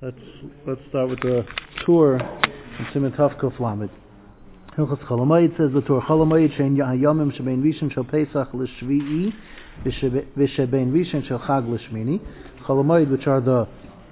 Let's start with the tour in Siman Tav Kuf Lamed. Hilchos Cholamoid says the tour Cholamoid shein hayamim shebein rishon shel Pesach l'shvi'i v'shebein rishon shel Chag l'shmini. Cholamoid, which are the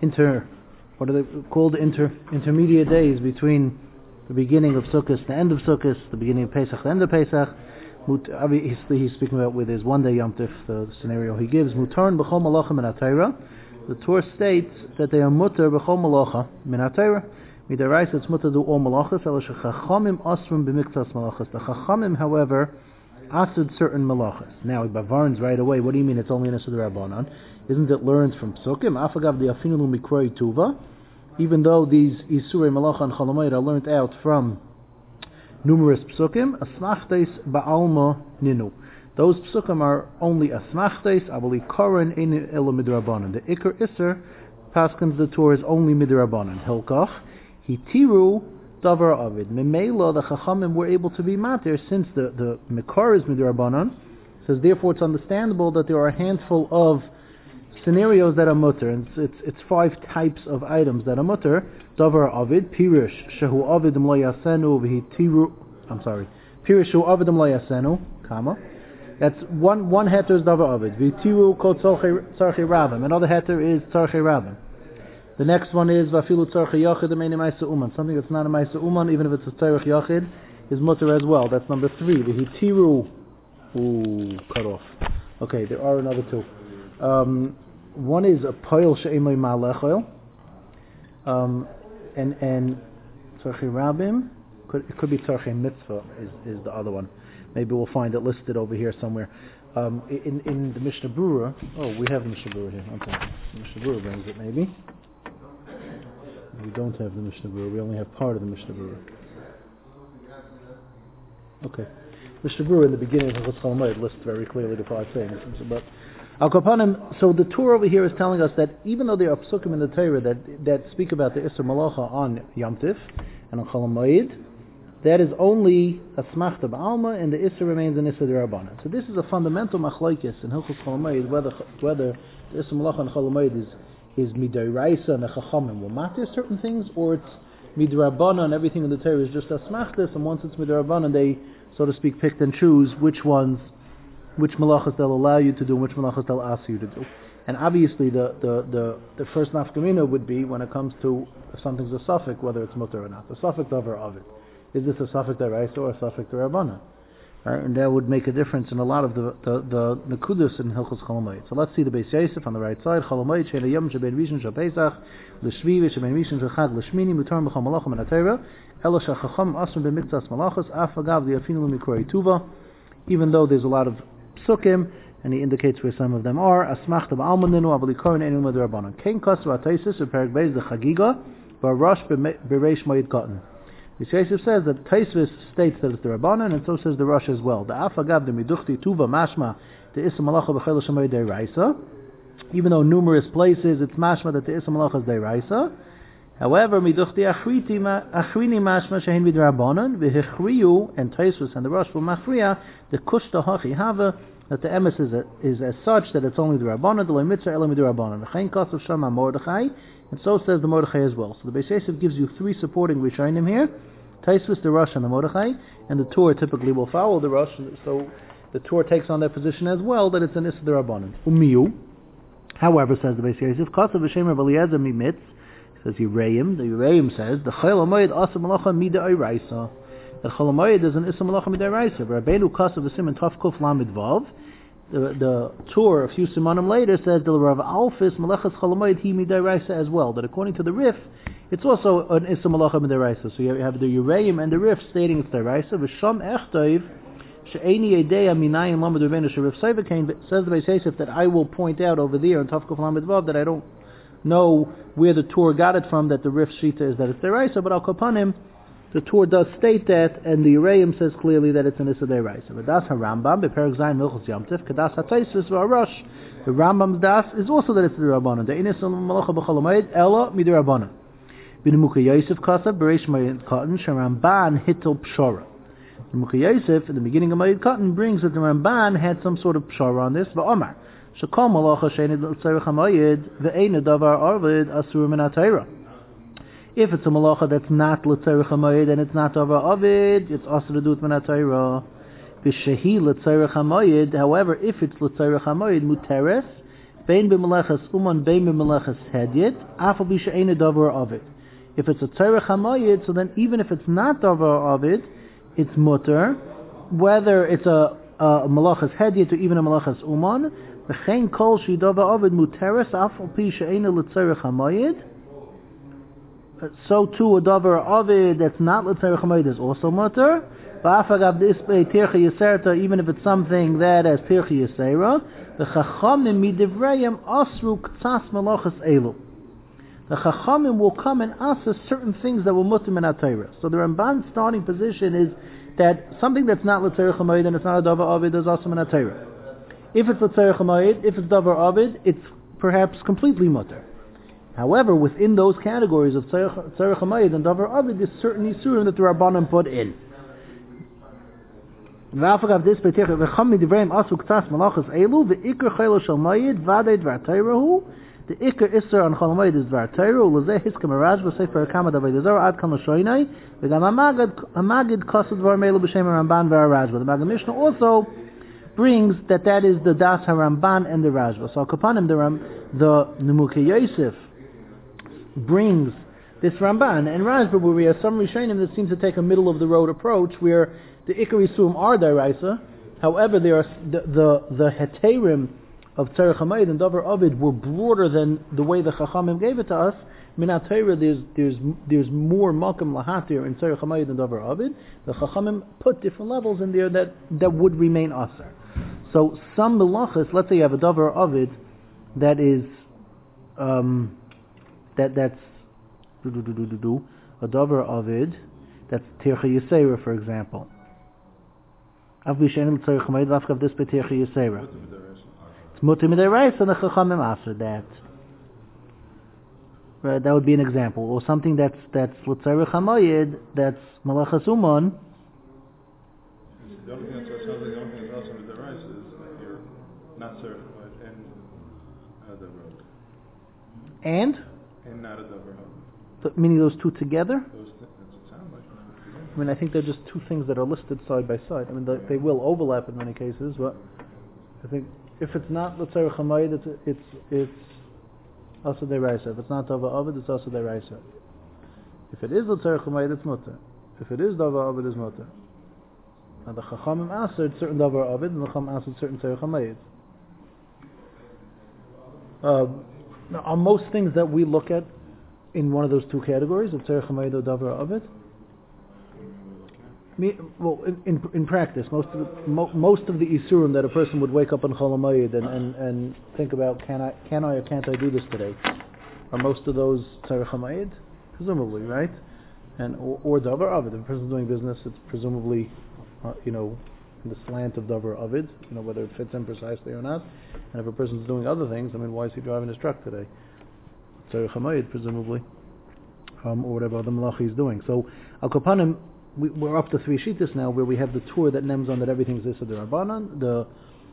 intermediate days between the beginning of Sukkot and the end of Sukkot, the beginning of Pesach, the end of Pesach. He's speaking about with his one day Yom Tif, the scenario he gives. Mutarn b'chol malachim min HaTorah. The Torah states that they are mutar b'chol malacha min HaTorah. Midaraisa it's mutar do all malachas. El shechachamim asrum b'miktas malachas. The chachamim, however, asud certain malachas. Now, Bavarns right away. What do you mean? It's only an asud rabbanon? Isn't it learned from psukim? Afagav the afinu mikroi tuva. Even though these isurei malacha and cholamayit are learned out from numerous psukim, asmachtes ba'alma ninu. Those psukim are only asmachtes, abali koren ein elo midrabanan. The ikar iser paskins the Torah is only midrabanan. Hilkach hitiru davar avid. Memela the chachamim were able to be matir since the mikar is midrabanan. Says therefore it's understandable that there are a handful of scenarios that are mutter, and it's 5 types of items that are mutter. Davar avid, pirish shehu avidim lo yasenu v'hitiru. Pirish shehu avidim lo yasenu, comma. That's one heter is davar avid. V'hitiru kol tzarchei rabim. Another heter is tzarchei rabim. The next one is vafilu tzarchei yachid ameini ma'isa uman. Something that's not a ma'isa uman, even if it's a tzarchei yachid, is mutter as well. That's number 3. V'hitiru. Cut off. Okay, there are another 2. One is a poil she'emay ma'alech and tzarchei rabim. It could be tzarchei mitzvah is the other one. Maybe we'll find it listed over here somewhere. In the Mishnah Berurah. Oh, we have the Mishnah Berurah here. Okay, the Mishnah Berurah brings it. Maybe we don't have the Mishnah Berurah. We only have part of the Mishnah Berurah. Okay, Mishnah Berurah in the beginning of Hilchos Cholamoid lists very clearly the 5 things, but. So the Torah over here is telling us that even though there are psukim in the Torah that speak about the Isser Malacha on Yom Tif and on Chol Hamoed, that is only a smachta b'alma, and the Isser remains an Isser d'Rabbanan. So this is a fundamental machlokes in Hilchos Chol Hamoed, whether the Isser Malacha on Chol Hamoed is midiraisa and the Chachamim will matter certain things, or it's midrabbanan and everything in the Torah is just a smachtas, and once it's midrabbanan they, so to speak, pick and choose which malachas they'll allow you to do and which malachas they'll ask you to do. And obviously the first nafkamina would be when it comes to if something's a suffix, whether it's mutter or not. The suffix davar of it. Is this a suffix deraisa or a suffix derabbanan? Right? And that would make a difference in a lot of the nekudas in Hilchos Cholamoid. So let's see the Beis Yosef on the right side. Cholamoid she'en hayom shebein rishon shel Pesach l'shvi v'shebein rishon shel Chag l'shmini mutar b'chol malachim min HaTorah elo shachacham asum b'miktas malachas af agav li'afinu l'mikroi tuva. Even though there's a lot of psukim, and he indicates where some of them are. Asmachta ba'almaninu avali korin enu midrabanan. Kein kasu ataisis u'perek beis the chagiga ba'rosh b'reish moed katan. Yosef says that Taisvis states that it's the Rabbanan, and so says the Rosh as well. The Afagav the Miduchti Tuva Mashma the Issa Malacha b'chel Shemoy Deiraisa. Even though numerous places it's Mashma that the Issa Malacha is Deiraisa. However, Miduchti Achrini Mashma Shehin Midrabanan v'Hichriyu, and Taisvis and the Rosh will Machriya the Kushta Hachi Hava, that the emes is as such that it's only the Rabbanan, the Mitzvah Ela Midrabanan. V'chein Kasav Shama Mordechai, and so says the Mordechai as well. So the Beis Yosef gives you 3 supporting Rishonim here: Taisvis, the Rosh, and the Mordechai, and the Torah typically will follow the Rosh. So the Torah takes on that position as well, that it's an Issa D'Rabbanan. Umiyu, however, says the Beis Yosef, Kasav V'Shem Rav Eliezer Mimitz, says Yereim. The Yereim says the Chol Hamoed Asa Malacha Mida Oiraisa. The Chol Hamoed is an Issa Malacha Mida Oiraisa. Rabbeinu Kasav V'Simen Tov Kuf Lamed Vav. The Torah a few simanim later says the Rav Alfis Malachas Chol Hamoed Hi Mida Oiraisa as well. That according to the Rif, it's also an Issa Malacha Mida Oiraisa. So you have the Yereim and the Rif stating it's D'Oraisa. V'Sham Echtoiv She'eni Yedeya Minayin Lamed Rabbeinu Sherav Seivakain, says the Beis Yosef that I will point out over there in Tov Kuf Lamed Vav that I don't know where the Torah got it from, that the Rif Shita is that it's Deraisa, but Al Kapanim, the Torah does state that, and the Yereim says clearly that it's an Issa Deraisa. But das HaRambam, Beperek Zayin Milchos Yom Tif, Kadas HaTaisis V'Arosh, the Rambam's das is also that it's the Rabbanan. The Inis Malacha B'chol Hamoed, Ela Midrabanan. B'Nemuka Yosef Kasav, Bereish Moed Katan, Sharamban Hittel Pshara. The Nemuka Yosef, in the beginning of Moed Katan, brings that the Ramban had some sort of Pshara on this, but Omar. Shekol malacha she'enid l'tzarech hamoyed ve'enid davar arvid asur min HaTorah. If it's a malacha that's not l'tzarech hamayid and it's not davar avid, it's also to do with minat Torah. B'shehi l'tzarech hamayid. However, if it's l'tzarech hamayid muteres, bein b'melechas uman bein b'melechas hedyet, afal b'she'ena davar avid. If it's a tzarech hamayid, so then even if it's not davar avid, it's mutter, whether it's a malachas hedyet or even a malachas uman. V'chein kol shi davar avid muteres, afal b'she'ena l'tzarech hamayid. So too a davar avid that's not l'tzarech hamayid is also mutter. Even if it's something that has tircha yisera, the chachamim midivrayim asru k'tzas malachas elu. The chachamim will come and ask us certain things that will mutter min Torah. So the Ramban's starting position is that something that's not l'tzarech hamayid and it's not a davar avid is also min Torah. If it's l'tzarech hamayid, if it's davar avid, it's perhaps completely mutter. However, within those categories of tzarech hamayid and davar avid, there's certain isurim that the Rabbanim put in. The ikar isser on cholamayid is dvar Torah. Ulezeh hiskam Rashba sefer Kamad Avodah Zarah ad kan l'shoinai. V'gam Hamagid kosed dvar meilu b'shem Ramban v'Rashba. The Maggid Mishnah also brings that is the das HaRamban and the Rashba. So Kapanim the Nemukei Yosef brings this Ramban and Rashba, where we have some Rishonim that seem to take a middle of the road approach, where the Ikar Yisum are Daraisa. However, there are the Heterim of Tzarech Hamayid and Davar Avid were broader than the way the Chachamim gave it to us. Minat Torah, there's more Malkim Lahatir in Tzarech Hamayid and Davar Avid. The Chachamim put different levels in there that would remain Aser. So some Melachas, let's say you have a Davar Avid that is that's a Davar Avid that's Tircha Yisera, for example. It's mutter midaraisa and the chachamim after that. Right, that would be an example. Or something that's l'tzarech hamayid, that's malachas uman. The only thing that's also midaraisa is that you're not certified and a davar. And not a davar. Meaning those two together? That's what it sounds like. I mean, I think they're just two things that are listed side by side. I mean, they will overlap in many cases, but I think if it's not l'tzarech hamayid, it's also deraisa. If it's not davar avid, it's also deraisa. If it is l'tzarech hamayid, it's mutter. If it is davar avid, it's mutter. Now the chachamim answered certain davar avid, and the chachamim answered certain tzarech hamayid. Now, are most things that we look at in one of those two categories of tzarech hamayid or davar avid? Well, in practice, most of the isurim that a person would wake up on Chol HaMoed and think about, can I or can't I do this today? Are most of those tzarech hamayid? Presumably, right? And or davar avid. If a person's doing business, it's presumably, in the slant of davar avid, whether it fits in precisely or not. And if a person's doing other things, why is he driving his truck today? Tzarech hamayid, presumably, or whatever other malacha he's doing. So al kapanim. We're up to 3 shittas now, where we have the Torah that names on that everything's Issa D'Rabbanan, the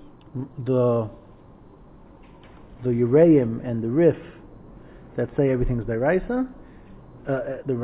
Yereim and the Rif that say everything's D'Oraisa, right? The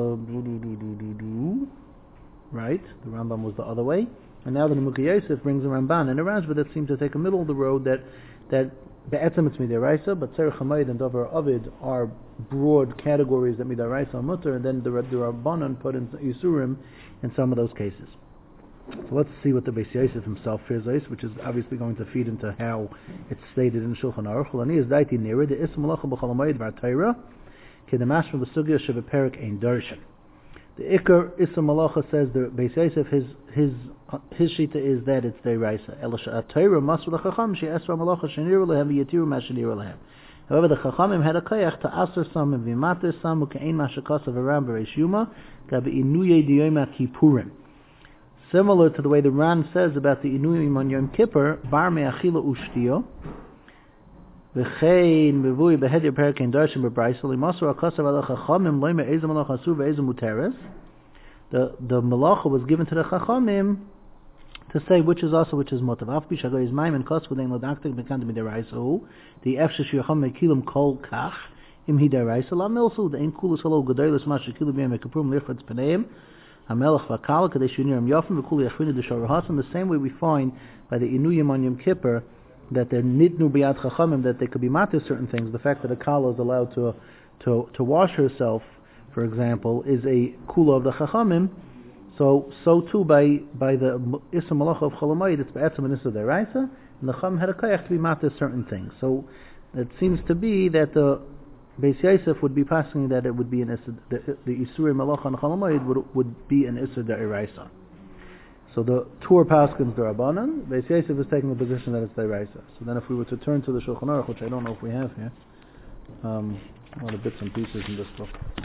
Rambam was the other way, and now the Nemukei Yosef brings a Ramban and a Rashba that seem to take a middle of the road that Be'etzem it's midaraisa, but tzarech hamayid and davar avid are broad categories that midaraisa are mutter, and then the Rabbanan put in Yisurim in some of those cases. So let's see what the Beis Yosef himself fears, which is obviously going to feed into how it's stated in Shulchan Aruch. L'ani is daiti nira the ism malacha b'chol hamayid v'ar Torah k'demashma b'sugya shebeperik ein darshan. The Ikar Isam Malacha says the Beis Yosef his shita is that it's deiraisa. Elisha Torah masul chacham she esra malacha shenir lehem v'yatiru mashenir lehem. However, the chachamim had a koyach to aser some and v'mater some u'kein mashakasav aram b'reish yuma gabi inuye diyoyma kippurim. Similar to the way the Ran says about the inuyim on Yom Kippur, bar me'achila ushtiyo v'chein b'vui b'hedir perkein darshan b'braisa limasur akasav ala chachamim loyme ezem malacha asur v'ezem muteres. The malacha was given to the chachamim to say which is also which is motav. Afbi shagoy is maim and kos v'dein ladaktik bekandim midiraisa. The efshesh yacham mekilim kol kach Im Hidaraisa La Milsu, the Ein Kulus Halo Gedolis Mashakilu Bim Kaprum Lifrats Paneim, Hamelach Vakal, Kadesh Yunirim Yafim, Vikuli Achvina de Sharahasan, the same way we find by the Inuyim on Yom Kippur that they're Nidnu Biyad Chachamim, that they could be matir certain things. The fact that a Kala is allowed to wash herself, for example, is a Kula of the Chachamim. So too by the Issa Malacha of Cholamayid, it's Ba'etzim and Issa Deraisa, and the Chacham had a Kayach to be matir certain things. So it seems to be that the Beis Yosef would be passing that it would be an Issa, the Isuri Malacha and Cholamayid would be an Issa Deraisa. So the Tur Paskins Darabanan, Beis Yosef is taking the position that it's Deraisa. So then if we were to turn to the Shulchan Aruch, which I don't know if we have here, a lot of bits and pieces in this book.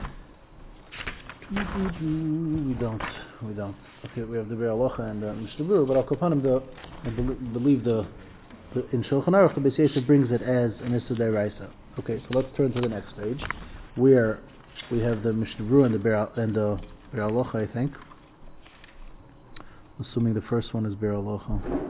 We don't. Okay, we have the Be'er Halacha and Mishnah Berurah, but Al Kapanim, I believe in Shulchan Aruch, the Beis Yosef brings it as an Issa Deraisa. Okay, so let's turn to the next page, where we have the Mishnah Berurah and the Be'er Halacha, I think. Assuming the first one is Be'er Halacha.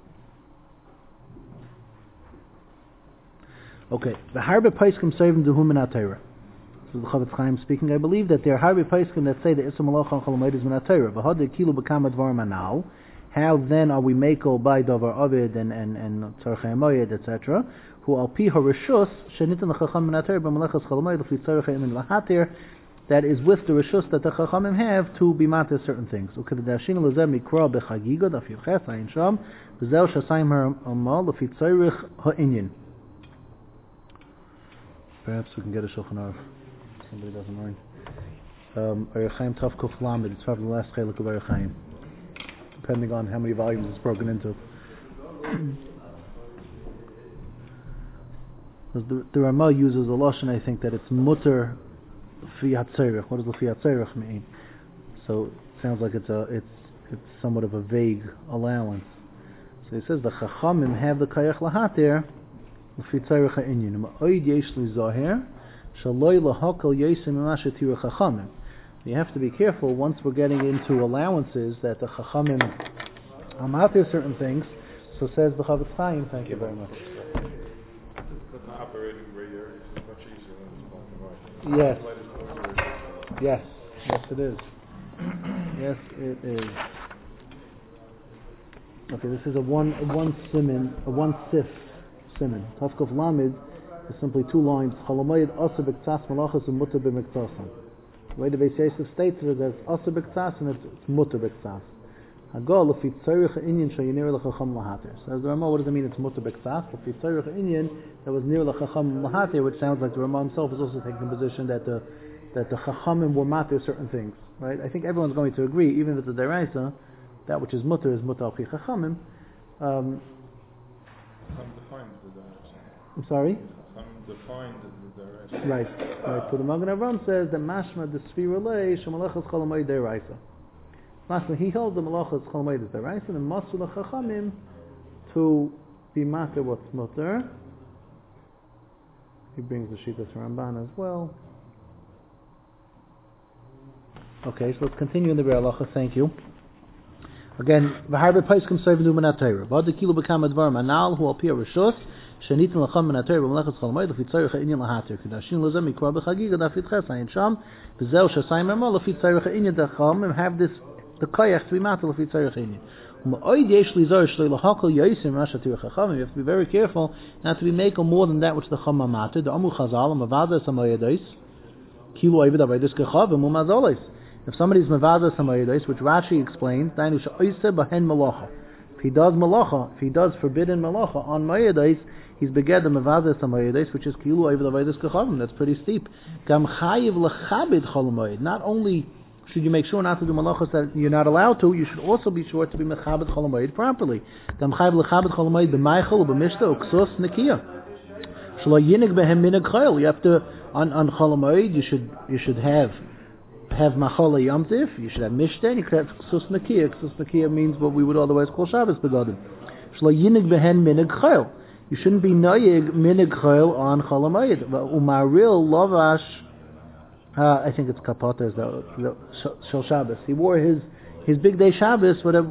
Okay, the Harbe Paiskim Seivim Duhu Min HaTorah. This is the Chavetz Chaim speaking. I believe that there are Harbe Paiskim that say the Issa Malacha and Cholamayid is Min HaTorah. V'hadei Kilu B'kama Dvar Manal. How then are we meko by Davar Avid and Tzarchei Moyed, etc.? Who al pi harishus shenitan l'chacham min HaTorah b'malachas Cholamayid l'fi tzarchei min l'hatir. That is with the rishus that the Chachamim have to be matir certain things. Okay, the Dashin Lezem Mikra Bechagiga Daf Yivches Ayin Sham B'zel Shasayim Ha'amal l'fi tzarich ha'inyin. Perhaps we can get a Shulchan Aruch. Somebody doesn't mind. Orach Chaim Tav Kuf Lamed. It's probably the last chelik of Orach Chaim, depending on how many volumes it's broken into. The Ramah uses a lashon, I think, that it's mutter Fiat Tzerich. What does the Fiat Tzerich mean? So it sounds like it's somewhat of a vague allowance. So he says the Chachamim have the Kayach Lahatir L'fi Tzerich Ha'inyin. Ma'oid yesh li Zahir Shaloi Lahakal Yesim Imashatir Chachamim. You have to be careful once we're getting into allowances that the Chachamim amatir certain things. So says the Chavetz Chaim. Thank you very much. But the operating gray area is much easier than it's Yes. Yes, it is. Yes, it is. Okay, this is a one sif siman. Tafkuf Lamed is simply 2 lines. Cholamayid asa b'ktas malachas and mutter b'miktasan. The way the Beis Yosef states it is asa b'ktas and it's mutter b'ktas. Hagol lefi tzarich ha'inyan shayinir l'chacham lahatir. So as the Ramah, what does it mean? It's mutter b'ktas. Lefi tzarich ha'inyan that was near l'chacham lahatir, which sounds like the Ramah himself is also taking the position that the Chachamim were matir certain things, right? I think everyone's going to agree, even if it's a deraisa, that which is mutter al pi Chachamim. Chacham defined the deraisa. I'm sorry? Chacham defined the deraisa. Right. So the Magen Avraham says that mashma the sfira lei shemalachas cholamayid deraisa. Mashma, he held the malachas cholamayid is deraisa, and masul the Chachamim to be matir what's mutter. He brings the Shitas Ramban as well. Okay, so let's continue in the Be'er Halacha. Thank you. Again, v'harbe paiskim seivim min HaTorah. V'ad kilu b'kama dvar manal hu al pi harishus shenitin l'cham min HaTorah b'malachas cholamayid l'fi tzarich ha'inyan lahatir. Kedashin lezem mikra b'chagiga daf yitches ayin sham b'zel shasayim ha'amal l'fi tzarich ha'inyan dacham and have this the koyach to be matter l'fi tzarich ha'inyan. U'ma'oid yesh li zor shloi l'hakal yosim rashatir chacham. You have to be very careful not to be making more than that which the chama matter. The amu chazal mavada samayadais kilu oivid avaydis kechavim u'mazolis. If somebody's mevada samayadais, which Rashi explains, dainu she'oise b'hen malacha. If he does malacha, if he does forbidden malacha on mayadais, he's beged the mevada samayadais, which is kilu oivid avaydis kechavim. That's pretty steep. Gam chayiv lechabed cholamayid. Not only should you make sure not to do malachas that you're not allowed to, you should also be sure to be mechabed cholamayid properly. Gam chayiv lechabed cholamayid b'maychel u'b'mishta u'ksos nekiya. Shlo yinig behem minig chayil. You have to on cholamayid. You should have machala yomtiv, you should have mishta, and you could have ksus nakiya. Ksus nakiya means what we would otherwise call Shabbos begadim. Shlo yinig behen minig chayil. You shouldn't be noyig minig chayil on cholamayid. Umaril lavash, I think it's kapata, is the Shal Shabbos. He wore his big day Shabbos with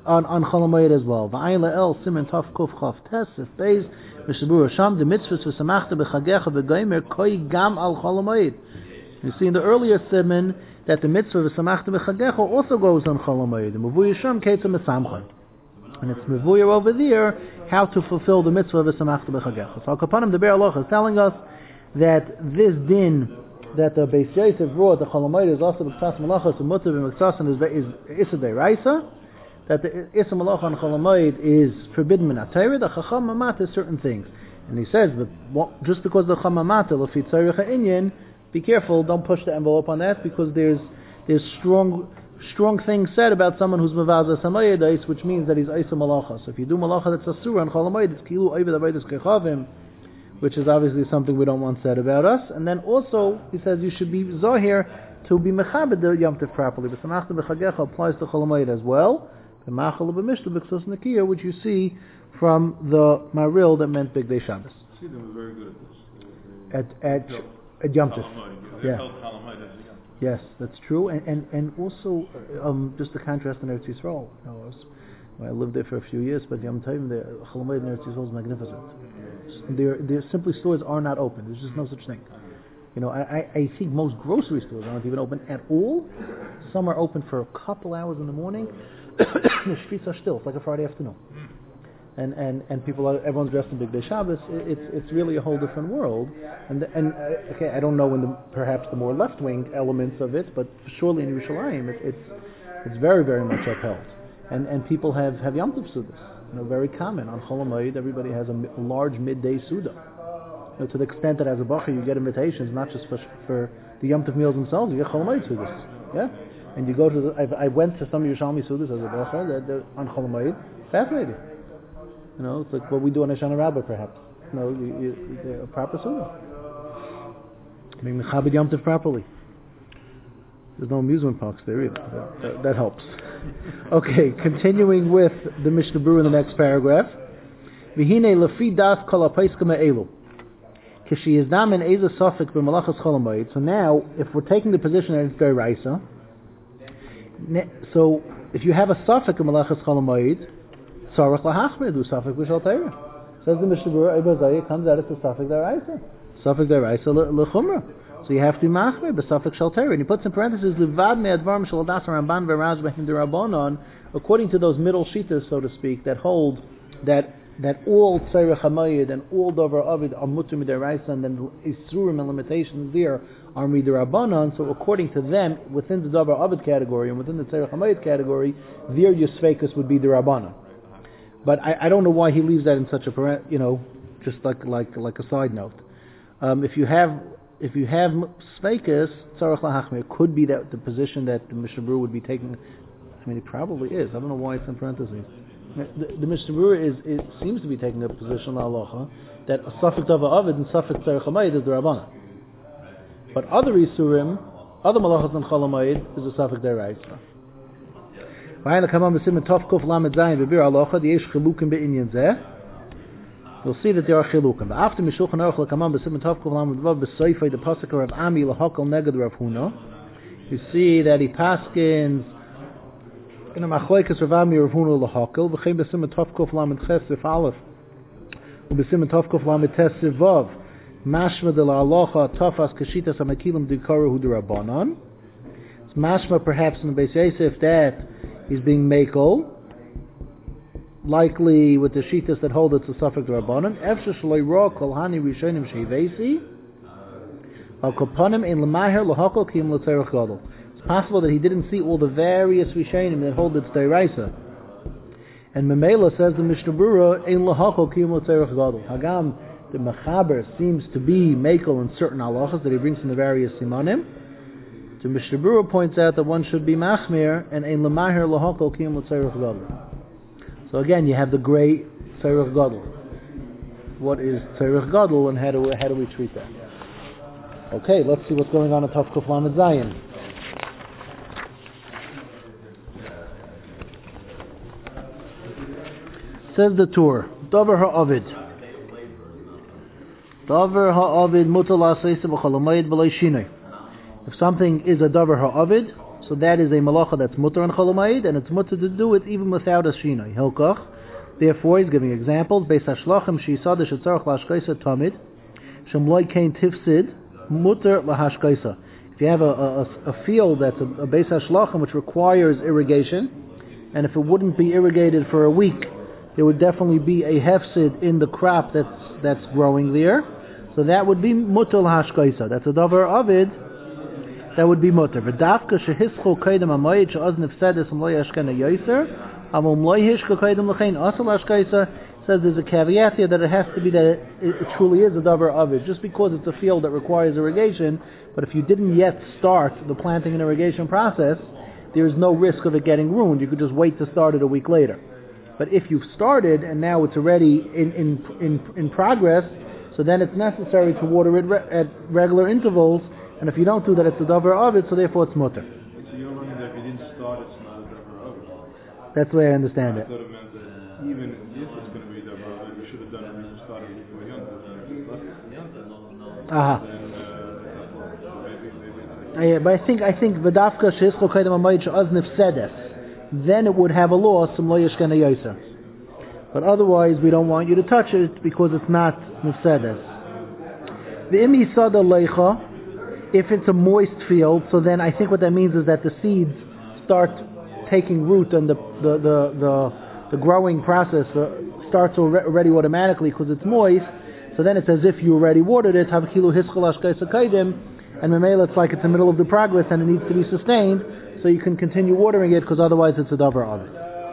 on Chol Hamoed as well. V'ayin la'el simen taf kuf chaf tes if beis Mishabur Sham the mitzvahs v'samachta b'chagecha v'goymer koi gam al Chol Hamoed. You see in the earlier siman that the mitzvah v'samachta b'chagecha also goes on Chol Hamoed. The Mevuya Sham ketzah mesamcha. And it's Mevuya over there how to fulfill the mitzvah v'samachta b'chagecha. So Al Kapanim the Be'er Aloch is telling us that this din that the Beis Yosef brought, the Chol Hamoed is also b'ktsas malachas and mutav b'ktsas is Issa Deiraisa, that the Issa Malacha on Chol Hamoed is forbidden min HaTorah, the Chacham Mamat is certain things. And he says, but just because the Chacham Mamat lefi tzarich ha'inyan, be careful, don't push the envelope on that, because there's strong things said about someone who's Mevazah Samayadais, which means that he's Issa Malacha. So if you do Malacha that's Asura on Chol Hamoed, it's Kilu Oived Avodas Kechavim, which is obviously something we don't want said about us. And then also, he says you should be Zohir to be Mechabed the Yom Tov properly. But Samachta B'Chagecha applies to Chol Hamoed as well. The Machal B'Mishta B'Ksos Nakiya, which you see from the Maril that meant Big Day Shabbos. Siddim was very good at this. At Yom Tov. Yeah. Yes, that's true. And also, just to contrast in Eretz Yisrael, I lived there for a few years, but Yom Tov, the Chol Hamoed in Eretz Yisrael is magnificent. Their simply stores are not open. There's just no such thing. I think most grocery stores aren't even open at all. Some are open for a couple hours in the morning. The streets are still. It's like a Friday afternoon. And everyone's dressed in Big Day Shabbos. It's really a whole different world. And okay, I don't know perhaps the more left-wing elements of it, but surely in Yerushalayim it's very, very much upheld. And people have Yom Tov Sudas. Very common. On Chol Hamoed, everybody has a large midday Suda. To the extent that as a bacher you get invitations, not just for the Yom Tov meals themselves, you get Chol Hamoed Sudas. Yeah? And you go to I went to some Yerushalmi Sudas as a bacher, they're on Chol Hamoed. Fascinating. It's like what we do on Hoshana Rabbah, perhaps. A proper Suda. Make Mechabed Yom Tov properly. There's no amusement parks there either. That helps. Okay, continuing with the Mishnah Berurah in the next paragraph. V'hinei lefi das kol ha'paiskim ha'elu. Kishi yizdam en eza sofik b'malachas chol hamoed. So now, if we're taking the position that it's deraisa, so if you have a sofik b'malachas chol hamoed, tzarech lahachmir do sofik b'shal Torah. Says the Mishnah Berurah, Ibazayah comes out as a sofik deraisa. Sofik deraisa lechumrah. So you have to machmir b'safek shel Torah, and he puts in parentheses levad me'advarim shel das Ramban v'Raz b'hem derabanan, according to those middle shitas, so to speak, that hold that all tzarech hamoed and all davar avid are mutar midaraisa, and then isurim and limitations there are midarabanan. So according to them, within the davar avid category and within the tzarech hamoed category, their yusfekus would be derabanan. But I don't know why he leaves that in such a just like a side note. If you have Sveikus, Tzarech Lahachmir, could be that the position that the Mishnah Berurah would be taking. I mean, it probably is. I don't know why it's in parentheses. The Mishnah Berurah seems to be taking a position, Halacha, that a Safek Dava Avid and Safek Tzarech Hamoed is the Rabbanah. But other Isurim, other Malachas than Chol Hamoed, is a Safek Deraisa. V'ayna kamam b'simen Tov Kuf Lamed Zayin v'bir Halacha, the Yesh Chilukim be'inyan zeh. We'll see that there are chilukim. But after Mishulchan Aruch l'kamam b'simen Tov Kuf Lamed Vav b'soifei the pasuk of Rav Ami l'hakol neged Rav Huna, you see that he paskins in a machloikas Rav Ami Rav Huna l'hakol v'chein b'simen Tov Kuf Lamed Ches Sif Aleph u'b'simen Tov Kuf Lamed Tes Sif Vav mashma de la'alocha tafas kashitas ha'mekilim d'ikaru hu d'Rabbanan. It's mashma perhaps in the Beis Yosef that he's being mekel, likely with the shitas that hold it's a Safek Rabbanan. Efshar shaloi ra kol hani rishonim sheivesi al kopanim in lemaher lahakol kim l'tzerech gadol. It's possible that he didn't see all the various rishonim that hold it's deraisa. And Memela says the Mishnah Berurah in lahakol kim l'tzerech gadol. Hagam the Mechaber seems to be mekel in certain halachas that he brings from the various simanim. The Mishnah Berurah points out that one should be machmir and in lemaher lahakol kim l'tzerech gadol. So again, you have the great Tzarech Gadol. What is Tzarech Gadol, and how do we treat that? Okay, let's see what's going on in Tov Kuf Lamed Zayin. Says the Tur, Davar ha'avid. Davar ha'avid mutal ha'seisa b'chol hamoed b'lo shinoi. If something is a Davar ha'avid, So that is a malacha that's mutter on Chol Hamoed, and it's mutter to do it even without a shinoi. Hilkach. Therefore, he's giving examples. Beis hashlachim sheisada shetzarach lashkaisa tamid shemloi kain tifsid mutter lahashkaisa. If you have a field that's a beis hashlachim which requires irrigation, and if it wouldn't be irrigated for a week, there would definitely be a hefsid in the crop that's growing there. So that would be mutter lahashkaisa. That's a davar avid. That would be mutter. V'dafka shehischu kaidem hamoed she'oz nefsedes umloi yashkena yoser amol umloi hishka kaidem l'chein asal hashkaisa. Says there's a caveat here that it has to be that it truly is a davar avid. Just because it's a field that requires irrigation, but if you didn't yet start the planting and irrigation process, there is no risk of it getting ruined. You could just wait to start it a week later. But if you've started and now it's already in progress, so then it's necessary to water it at regular intervals. And if you don't do that, it's a davar avid, so therefore it's mutter. So you're learning that if you didn't start, it's not a davar avid. That's the way I understand it. I thought it meant that even if it's going to be davar avid, you should have done it when you started before Yontif. But I think v'dafka sheischo kaidem hamoed she'oz nefsedes, then it would have a law some lo yeshkena yoser. But otherwise, we don't want you to touch it because it's not nefsedes. V'im yisada leicha. If it's a moist field, so then I think what that means is that the seeds start taking root and the growing process starts already automatically because it's moist. So then it's as if you already watered it. And memela, it's like it's in the middle of the progress and it needs to be sustained, so you can continue watering it because otherwise it's a davar avid.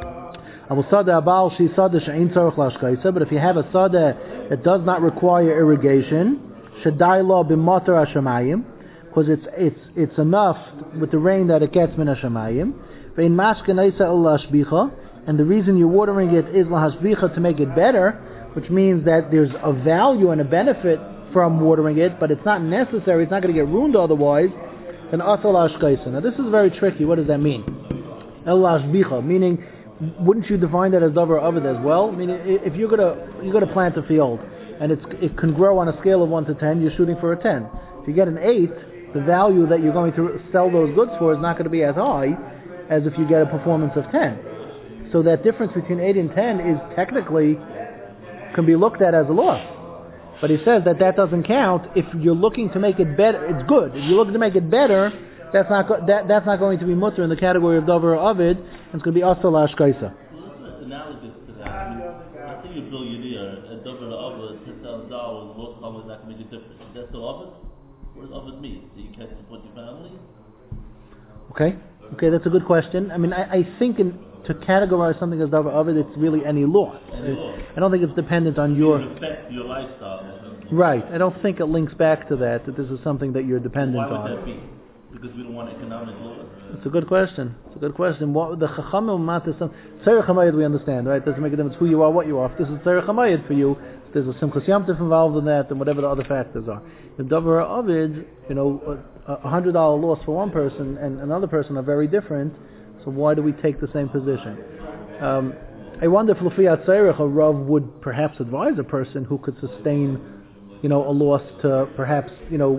But if you have a sada that does not require irrigation, shadai lo b'matar hashamayim, because it's enough with the rain that it gets min hashamayim. Ve'in mashkenaisa l'hashbicha, and the reason you're watering it is l'hashbicha to make it better, which means that there's a value and a benefit from watering it, but it's not necessary. It's not going to get ruined otherwise. Then asal hashkaisa. Now this is very tricky. What does that mean? El hashbicha, meaning, wouldn't you define that as davar avid as well? I mean, if you're gonna plant a field and it can grow on a scale of 1 to 10, you're shooting for a 10. If you get an 8, the value that you're going to sell those goods for is not going to be as high as if you get a performance of 10. So that difference between 8 and 10 is technically can be looked at as a loss. But he says that doesn't count if you're looking to make it better. It's good. If you're looking to make it better, that's not going to be mutter in the category of davar avid, and it's going to be asal hashkaisa. Well, this is analogous to that. I mean, let's say you're a billionaire, and davar avid, $10,000, most of is not going to make a difference. Is that still avid? What does avid mean? That you can't support your family? Okay, that's a good question. I mean, I think to categorize something as davar avid, it's really any law. I don't think it's dependent on your lifestyle. Right. I don't think it links back to that this is something that you're dependent on. Why would that be? Because we don't want economic law? It's a good question. What the chachamim matis tzarech hamayid we understand, right? It doesn't make a difference who you are, what you are. If this is tzarech hamayid for you, there's a simchas yamtif involved in that, and whatever the other factors are. The davar avid, $100 loss for one person and another person are very different. So why do we take the same position? I wonder if Lufiyat Tzarech, a Rav would perhaps advise a person who could sustain, a loss to perhaps,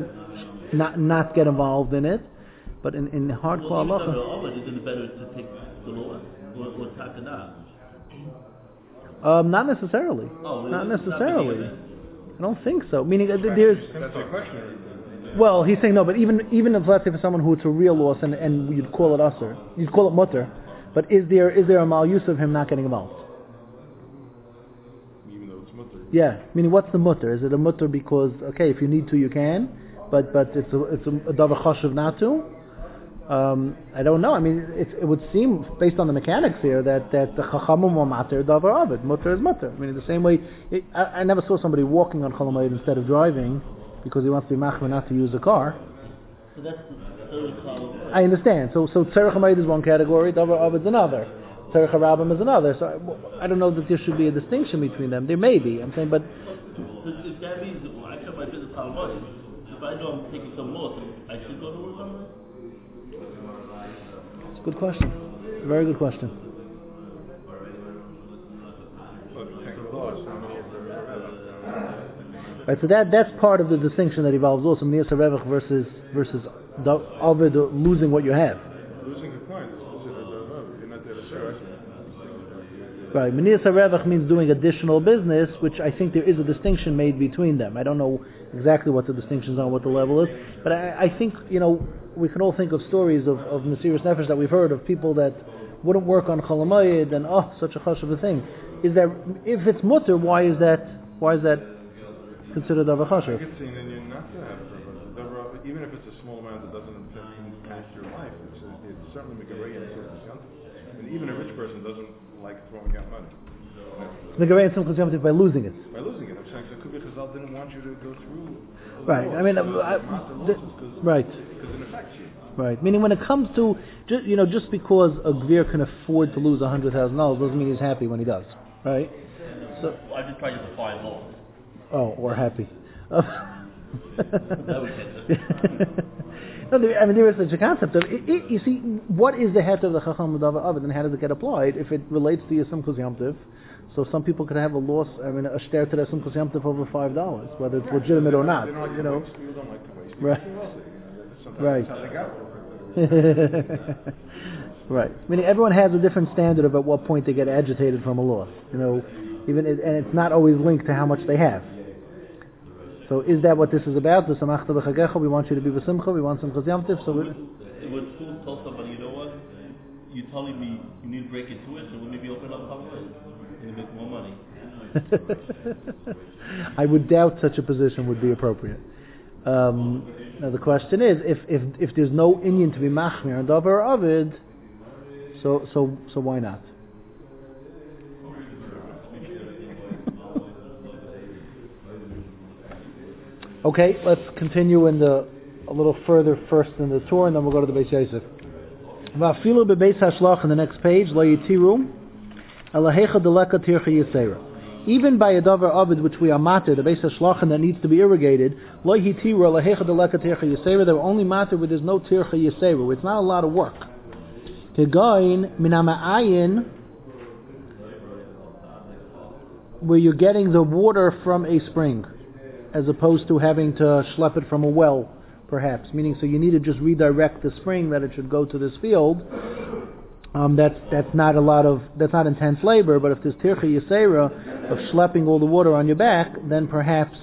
not get involved in it. But in hardcore halacha, isn't it better to take the loss or takana? Not necessarily. Not necessarily. I don't think so. Meaning there's. That's a question. Well, he's saying no, but even if, let's say, for someone who it's a real loss and you'd call it usher, you'd call it mutter, but is there a mal use of him not getting involved? Even though it's mutter. Yeah, meaning what's the mutter? Is it a mutter because if you need to you can, but it's a davar chashuv not to? I don't know. I mean, it would seem based on the mechanics here that the chachamim were matter davar avid. Mutter is mutter. I mean, in the same way, I never saw somebody walking on Chol Hamoed instead of driving, because he wants to be machmir not to use a car. So that's the third column. I understand. So tzarech hamayid is one category, davar avid is another, tzarech harabim is another. So I don't know that there should be a distinction between them. There may be. I'm saying, but if that means I cut my business Talmud, if I know I'm taking some loss, I should go to work on it. It's a good question. A very good question. Right, so that's part of the distinction that involves also Niyas HaRevach versus Ovid losing what you have. Right. Meniyas harevach means doing additional business, which I think there is a distinction made between them. I don't know exactly what the distinctions are, what the level is, but I think, we can all think of stories of Mesiras Nefesh that we've heard of people that wouldn't work on Chol Hamoed and such a chashuv a thing. Is that if it's mutter, why is that considered of a chashuv? I could see an Indian not to have it, even if it's a small amount that doesn't impact your life. It's certainly make a regular even a rich person doesn't like throwing out money. Megarei Simchas Yom Tov by losing it. By losing it, I'm saying so could be Chazal didn't want you to go through. Right. I mean, right. Because it affects you. Right. Meaning, when it comes to just because a gvir can afford to lose $100,000 doesn't mean he's happy when he does. Right. So I just try to define law. Oh, or happy. That would get No, there is such a concept of you see, what is the heter of the Chacham Medavar Ovid, and how does it get applied? If it relates to your Simchas Yom Tov, so some people could have a loss. A shter to their Simchas Yom Tov over $5, whether it's legitimate or not. You don't like to waste. Right. Right. Right. Meaning everyone has a different standard of at what point they get agitated from a loss. And it's not always linked to how much they have. So is that what this is about? The Samachta B'Chagecha, we want you to be v'simcha, we want Simchas Yom Tov. So when schools tell somebody, you know what, you're telling me you need to break into it, so let me be open up Chol and make more money. I would doubt such a position would be appropriate. Now the question is, if there's no inyan to be machmir and davar avid, so why not? Okay, let's continue a little further first in the tour, and then we'll go to the Beis Yosef. Va'afilu bebeis hashlach in the next page, lo yitiru, alahecha deleka tircha yisera. Even by a davar avid which we are matir, the beis hashlach that needs to be irrigated, lo yitiru alahecha deleka tircha yisera. They're only matir where there's no tircha yisera, where it's not a lot of work. Kegoin minama'ayin, where you're getting the water from a spring, as opposed to having to schlep it from a well, perhaps. Meaning, so you need to just redirect the spring that it should go to this field. That's not intense labor. But if there's tircha yisera of schlepping all the water on your back, then perhaps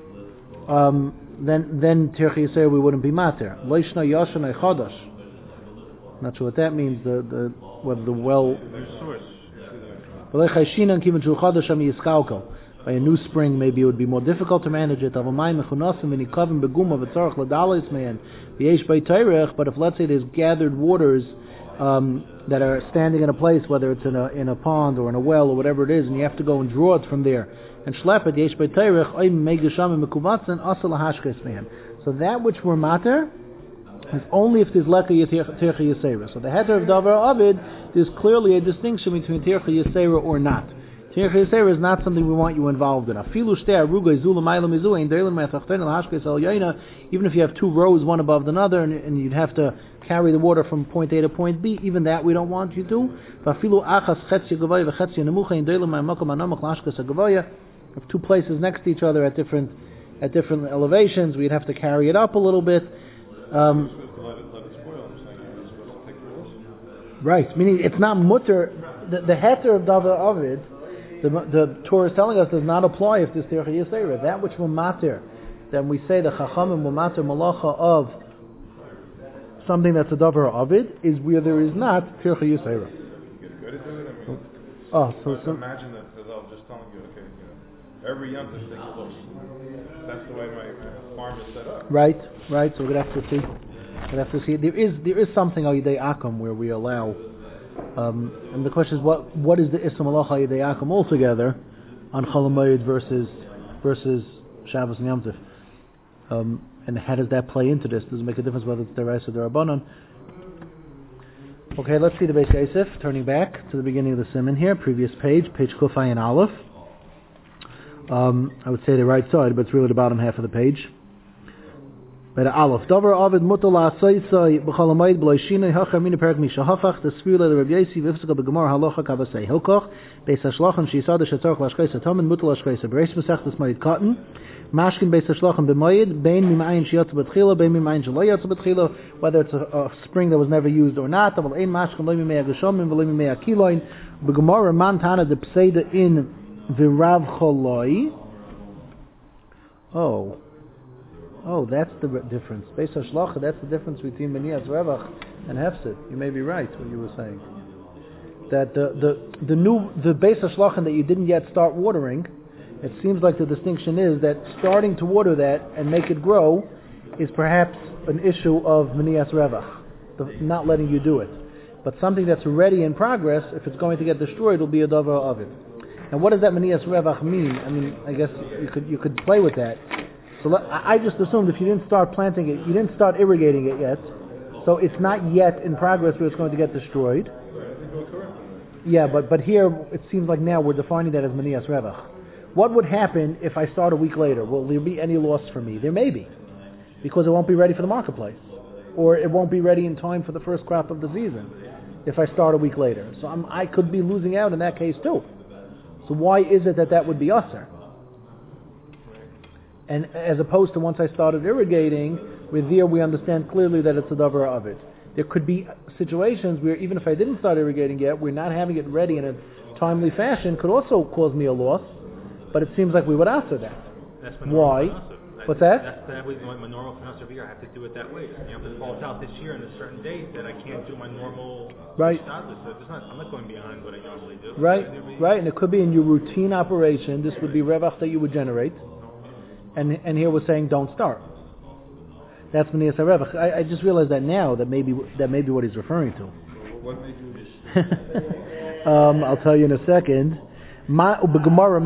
then tircha yisera we wouldn't be mater. Loishna yashana chodosh. Not sure what that means. Whether the well. By a new spring, maybe it would be more difficult to manage it. But if, let's say, there's gathered waters that are standing in a place, whether it's in a pond or in a well or whatever it is, and you have to go and draw it from there and schlep it, so that which we're mater is only if there's leka tircha yisera. So the heter of davar avid, there's clearly a distinction between tircha yisera or not. Tircha yisera is not something we want you involved in. Even if you have two rows, one above another, and you'd have to carry the water from point A to point B, even that we don't want you to. If two places next to each other at different elevations, we'd have to carry it up a little bit. Right, meaning it's not mutter. The heter of davar avid, the Torah is telling us, does not apply if there's tircha yisera. That which will matter, then we say the chachamim will matter malacha of something that's a davar avid is where there is not tircha yisera. So imagine that I'm just telling you, every yom tov takes close. That's the way my farm is set up. Right. So we're gonna have to see. There is something al yidei akum where we allow. And the question is, what is the Isra Malacha Yidei Akum altogether on Chol Hamoed versus Shabbos and Yom Tov? And how does that play into this? Does it make a difference whether it's Deraisa or Derabanan? Okay, let's see the Beis Yosef. Turning back to the beginning of the Siman here, previous page Kuf Ayin Aleph. I would say the right side, but it's really the bottom half of the page. By the Aleph. Dover Ovid Mutala Saisai B'chalamayid B'loishina Hachar Mina Perak Misha Hafach the Spir Le Rabbi Yossi V'Ifsaka B'Gemar Halacha Kavasei Hilkoch Beis Hashlachem Shisada Shetzarach Lashkreisa Tamen Mutala Lashkreisa Bereis Mesechtes Mayid Cotton Mashkin Beis Hashlachem B'Mayid Bein Mimayin Shiyatzu B'Tchila Bein Mimayin Shelo Yatzu B'Tchila, whether it's a spring that was never used or not. Aval Ein Mashkin Lo Mimei Agashomim V'Lo Mimei Akiloin B'Gemar Mantana De Pseida In V'Rav Choloi. Oh, that's the difference. Beis Hashlacha, that's the difference between Menias Revach and Hefsid. You may be right what you were saying. That the Beis Hashlacha that you didn't yet start watering, it seems like the distinction is that starting to water that and make it grow is perhaps an issue of Menias Revach, not letting you do it. But something that's already in progress, if it's going to get destroyed, will be a davar of it. And what does that Menias Revach mean? I mean, I guess you could play with that. So I just assumed if you didn't start planting it, you didn't start irrigating it yet, so it's not yet in progress where it's going to get destroyed. Yeah, but here it seems like now we're defining that as Menias Revach. What would happen if I start a week later? Will there be any loss for me? There may be, because it won't be ready for the marketplace, or it won't be ready in time for the first crop of the season if I start a week later. So I could be losing out in that case too. So why is it that would be usher? And as opposed to once I started irrigating, with there we understand clearly that it's a davar of it. There could be situations where even if I didn't start irrigating yet, we're not having it ready in a timely fashion could also cause me a loss, but it seems like we would answer that. That's why? What's that? That's that way my normal financial year. I have to do it that way. If it falls out this year on a certain date, then I can't do my normal status. So I'm not going beyond what I normally do. Right, and it could be in your routine operation. This would be revach that you would generate. And here we're saying don't start. That's Menias HaRevach. I just realized that now that maybe what he's referring to. What made you just... I'll tell you in a second. The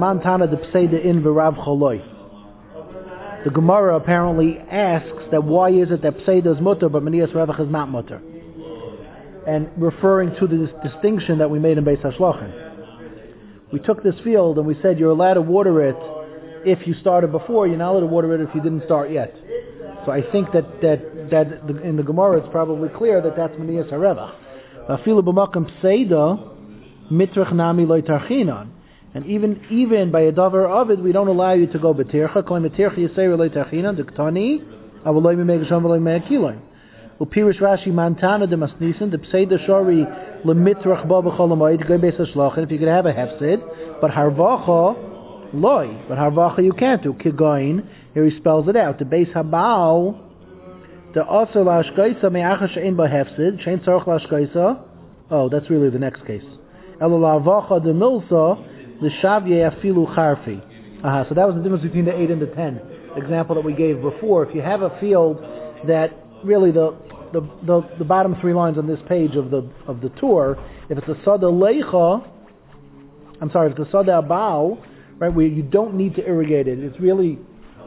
Gemara apparently asks that why is it that Pseida is mutter but Menias HaRevach is not mutter, and referring to this distinction that we made in Beis Hashlachem. We took this field and we said you're allowed to water it if you started before, you're not allowed to water it if you didn't start yet. So I think that in the Gemara it's probably clear that that's Menias HaRevach. Afilu b'makam pseida mitrach nami lo tarchinan. And even by a davar of it, we don't allow you to go b'tircha. Kol mitircha yisei lo tarchinan d'ktani avol lo yimei gesham v'lo yimei akiloin. U'pirish Rashi mantana de masnisin de pseida shari lemitrach ba b'chol ha'moed go beis hashlachin. If you could have a hefsid, but harvacha loy, but harvacha you can't do. Kigoin, here he spells it out. The beis habao, the aser lashkaisa me'acha she'en ba hefsid, she'en tzarech lashkaisa. Oh, that's really the next case. Elo la'avacha de milsa, the shavye afilu charfi. So that was the difference between the 8 and the 10 example that we gave before. If you have a field that really the bottom 3 lines on this page of the tour, if it's a sada leicha, if it's a sada abao, right, where you don't need to irrigate it, it's really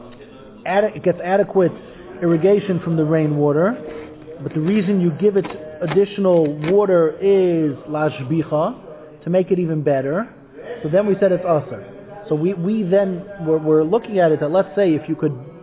it gets adequate irrigation from the rainwater, but the reason you give it additional water is lashbicha, to make it even better. So then we said it's aser. So we then we're looking at it that let's say if you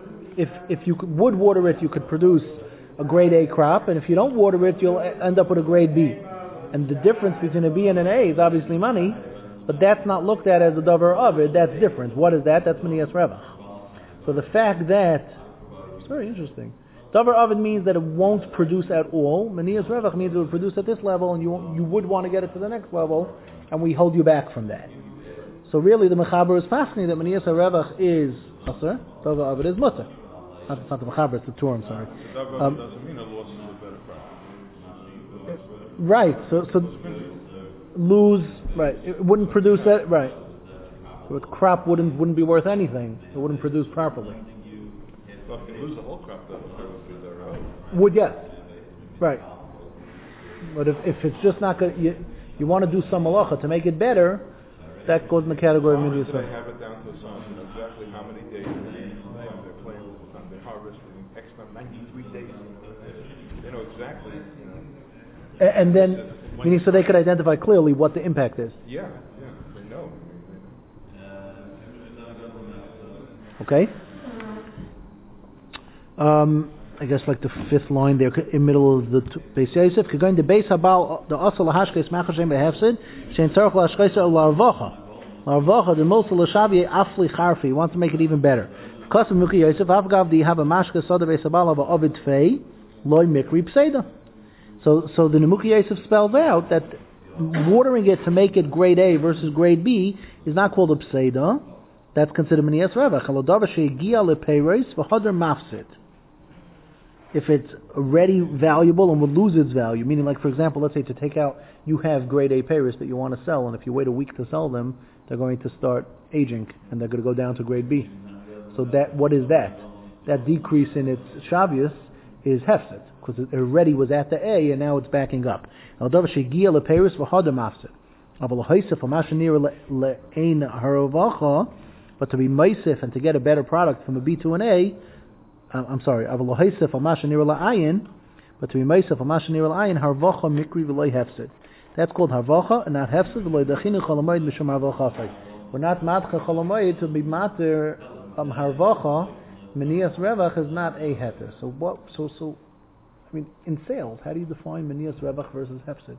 would water it, you could produce a grade A crop, and if you don't water it, you'll end up with a grade B. And the difference between a B and an A is obviously money, but that's not looked at as a davar of it. That's different. What is that? That's Menias Revach. So the fact that it's very interesting. Davar of it means that it won't produce at all. Menias Revach means it will produce at this level, and you would want to get it to the next level, and we hold you back from that. So really, the Mechaber is fascinating that Menias HaRevach is aser, davar of it is mutter. It's not the Mechaber, it's the Torah. I'm sorry. Davar doesn't mean a loss is a better crop. Right. So lose. Right. It wouldn't produce that. Right. So the crop wouldn't be worth anything. It wouldn't produce properly. Well, if you lose the whole crop, that would be Would, yes. Right. But if it's just not good, you want to do some malacha to make it better, that goes in the category of Menias Revach. They have it down to science, exactly how many days they're playing with the time. They harvest in X number, 93 days. They know exactly, And then, meaning so they could identify clearly what the impact is. Yeah, they know. Okay. I guess like the fifth line there in the middle of the Beis Yosef. Going to Beis Habal the Asal Lahashkes Machashem Behefsid Shein Tzarich Lahashkes Larvacha Larvacha the Mosul Lashavi Afli Charfi. He wants to make it even better. Because of Muki Yosef Avgav the Haba Mashke Soda Beis Habal Ava Ovid Fei Loi Mikri Pseida. So the Nemuki Yosef spells out that watering it to make it grade A versus grade B is not called a Pseida. That's considered Menias Revach. Halodavar Shegia LePeiros v'Hadar Mafsid. If it's already valuable and would lose its value, meaning like for example, let's say to take out, you have grade A payers that you want to sell, and if you wait a week to sell them, they're going to start aging and they're going to go down to grade B. So that, what is that? That decrease in its shavius is hefset, because it already was at the A and now it's backing up. But to be meisif and to get a better product from a B to an A, I'm sorry, but to be meisif amashanir al-ayin harvacha mikri v'loy hefset. That's called harvacha and not hefset. V'loy dachinu cholamoid mishum harvacha. We're not matcha cholamoid to be mater harvacha. Menias revach is not a heter. So what? So I mean, in sales, how do you define menias revach versus hefset?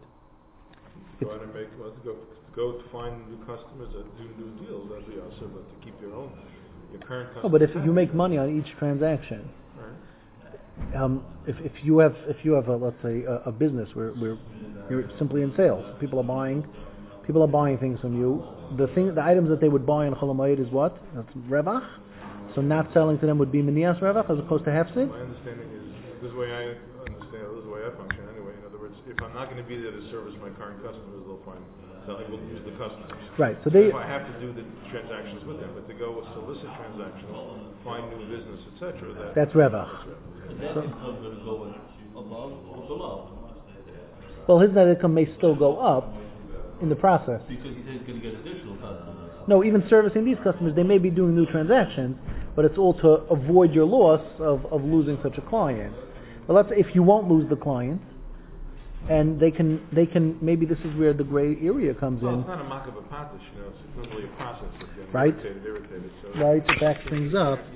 Go to find new customers that do new deals, that's the answer, but to keep your current customers. Oh, but if you make money on each transaction, right. If you have let's say a business where you're simply in sales, people are buying things from you. The items that they would buy in Cholamayid is what? That's revach. So not selling to them would be menias revach as opposed to hefset. My understanding is this is the way I understand. This is the way I function anyway. In other words, if I'm not going to be there to service my current customers, they'll find. So I will use the customers. Right. So if I have to do the transactions with them, but to go solicit transactions, find new business, etc. That's revach. But that income going to go above or below? Well, his net income may still go up in the process. Because he's going to get additional customers. No, even servicing these customers, they may be doing new transactions, but it's all to avoid your loss of losing such a client. But let's say if you won't lose the client, and they can maybe this is where the gray area comes in. It's not a mock of a patish, it's really a process. Right. Irritated, right, to back things up.